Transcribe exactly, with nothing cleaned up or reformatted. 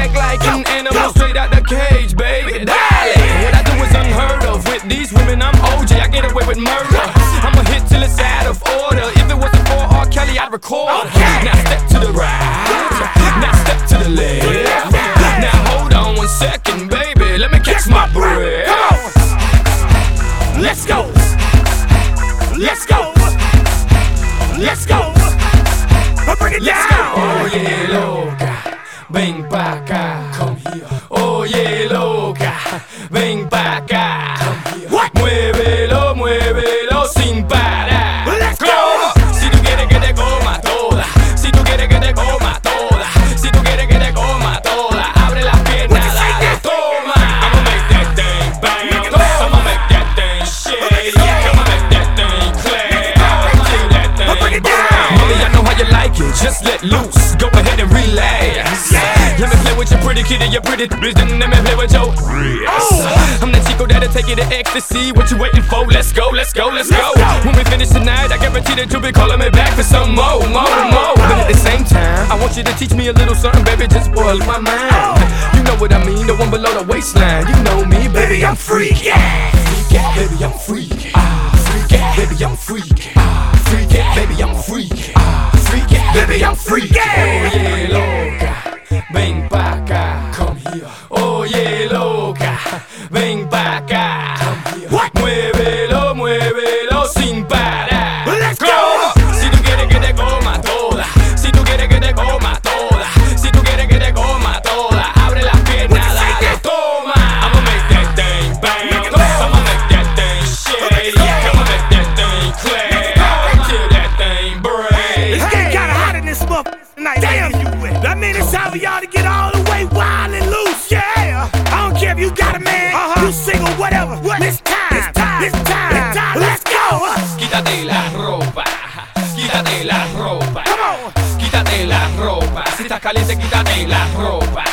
act like an animal straight out the cage, baby. Darling, what I do is unheard of. With these women, I'm O J, I get away with murder. I'ma hit till it's out of order. If it wasn't for R. Kelly, I'd record. Now step to the right, now step to the left. Now hold on one second, baby, let me catch my breath. Let's go, let's go, let's go, bring it down. Oye loca, ven pa' acá. Come here. Oye loca, ven pa' acá. Come here. What? Muévelo, muévelo sin parar. Let's go. Si tú quieres que te coma toda, si tú quieres que te coma toda, si tú quieres que te coma toda, abre las piernas, dale, toma. I'ma make that thing bang, I'ma make that thing shake, I'ma make that thing clap, till that thing bring. Mommy, I know how you like it, just let loose, go ahead and relax. Let me play with your pretty kitty, your pretty bitch, then let me play with your wrist. I'm the Chico that'll take you to ecstasy. What you waiting for? Let's go, let's go, let's go. When we finish tonight, I guarantee that you'll be calling me back for some more, more, more. But at the same time, I want you to teach me a little something, baby, just spoil my mind. You know what I mean, the one below the waistline. You know me, baby, I'm freaky. Freaky, baby, I'm freaky. Freaky, baby, I'm freaky. Freaky, baby, I'm freaky. Freaky, baby, I'm freaky. Oye, loca, ven pa' acá. Come here. Oye, loca, ven pa' acá. Come here. What? Muévelo, muévelo sin parar. Let's go. Si tú quieres que te coma toda, si tú quieres que te coma toda, si tú quieres que te coma toda, abre las piernas, dale, toma. I'ma make that thing bang, I'ma make that thing shake, I'ma make that thing clap, till that thing break. It's getting kinda hot in this motherfucker tonight. Damn you with. That mean it's time for y'all to get all the way wild and loose. Yeah. I don't care if you got a man, uh-huh. you single, whatever. What? It's time. It's time. It's time. It's time. Let's go. Quítate la ropa, quítate la ropa. Come on. Quítate la ropa. Si estás caliente, quítate la ropa.